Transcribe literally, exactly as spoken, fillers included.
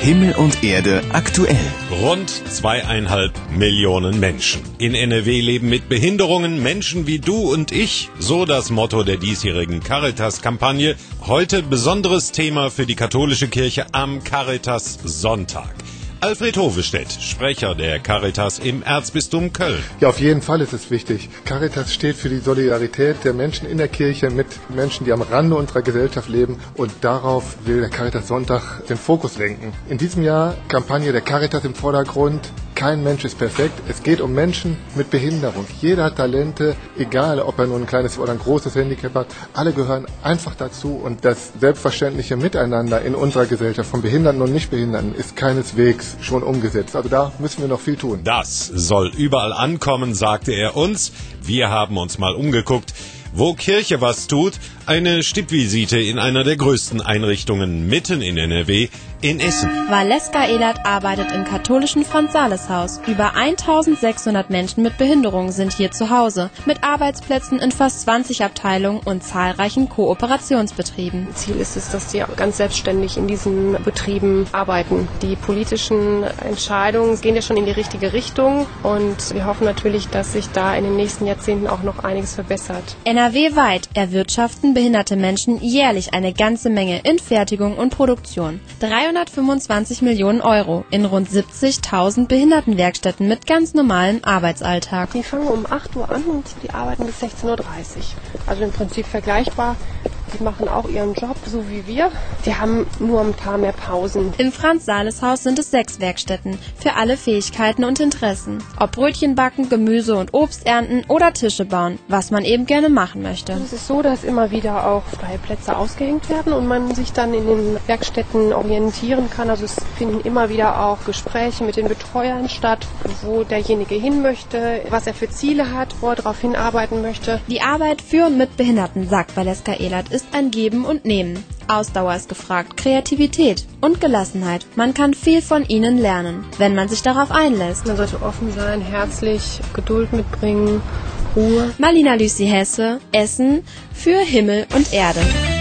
Himmel und Erde aktuell. Rund zweieinhalb Millionen Menschen in N R W leben mit Behinderungen, Menschen wie du und ich. So das Motto der diesjährigen Caritas-Kampagne. Heute besonderes Thema für die katholische Kirche am Caritas-Sonntag. Alfred Hovestedt, Sprecher der Caritas im Erzbistum Köln. Ja, auf jeden Fall ist es wichtig. Caritas steht für die Solidarität der Menschen in der Kirche mit Menschen, die am Rande unserer Gesellschaft leben. Und darauf will der Caritas Sonntag den Fokus lenken. In diesem Jahr Kampagne der Caritas im Vordergrund. Kein Mensch ist perfekt. Es geht um Menschen mit Behinderung. Jeder hat Talente, egal ob er nur ein kleines oder ein großes Handicap hat. Alle gehören einfach dazu. Und das selbstverständliche Miteinander in unserer Gesellschaft von Behinderten und Nichtbehinderten ist keineswegs schon umgesetzt. Also da müssen wir noch viel tun. Das soll überall ankommen, sagte er uns. Wir haben uns mal umgeguckt, wo Kirche was tut. Eine Stippvisite in einer der größten Einrichtungen mitten in N R W, in Essen. Valeska Ehlert arbeitet im katholischen Franz-Sales-Haus. Über eintausendsechshundert Menschen mit Behinderungen sind hier zu Hause, mit Arbeitsplätzen in fast zwanzig Abteilungen und zahlreichen Kooperationsbetrieben. Ziel ist es, dass sie ganz selbstständig in diesen Betrieben arbeiten. Die politischen Entscheidungen gehen ja schon in die richtige Richtung und wir hoffen natürlich, dass sich da in den nächsten Jahrzehnten auch noch einiges verbessert. N R W-weit erwirtschaften behinderte Menschen jährlich eine ganze Menge in Fertigung und Produktion. dreihundertfünfundzwanzig Millionen Euro in rund siebzigtausend Behindertenwerkstätten mit ganz normalem Arbeitsalltag. Die fangen um acht Uhr an und die arbeiten bis sechzehn Uhr dreißig. Also im Prinzip vergleichbar. Die machen auch ihren Job, so wie wir. Die haben nur ein paar mehr Pausen. Im Franz-Sales-Haus sind es sechs Werkstätten für alle Fähigkeiten und Interessen. Ob Brötchen backen, Gemüse und Obst ernten oder Tische bauen, was man eben gerne machen möchte. Es ist so, dass immer wieder auch freie Plätze ausgehängt werden und man sich dann in den Werkstätten orientieren kann. Also es finden immer wieder auch Gespräche mit den Betreuern statt, wo derjenige hin möchte, was er für Ziele hat, wo er darauf hinarbeiten möchte. Die Arbeit für und mit Behinderten, sagt Valeska Ehlert, ist ein Geben und Nehmen. Ausdauer ist gefragt, Kreativität und Gelassenheit. Man kann viel von ihnen lernen, wenn man sich darauf einlässt. Man sollte offen sein, herzlich, Geduld mitbringen, Ruhe. Marlina Lüsi Hesse, Essen für Himmel und Erde.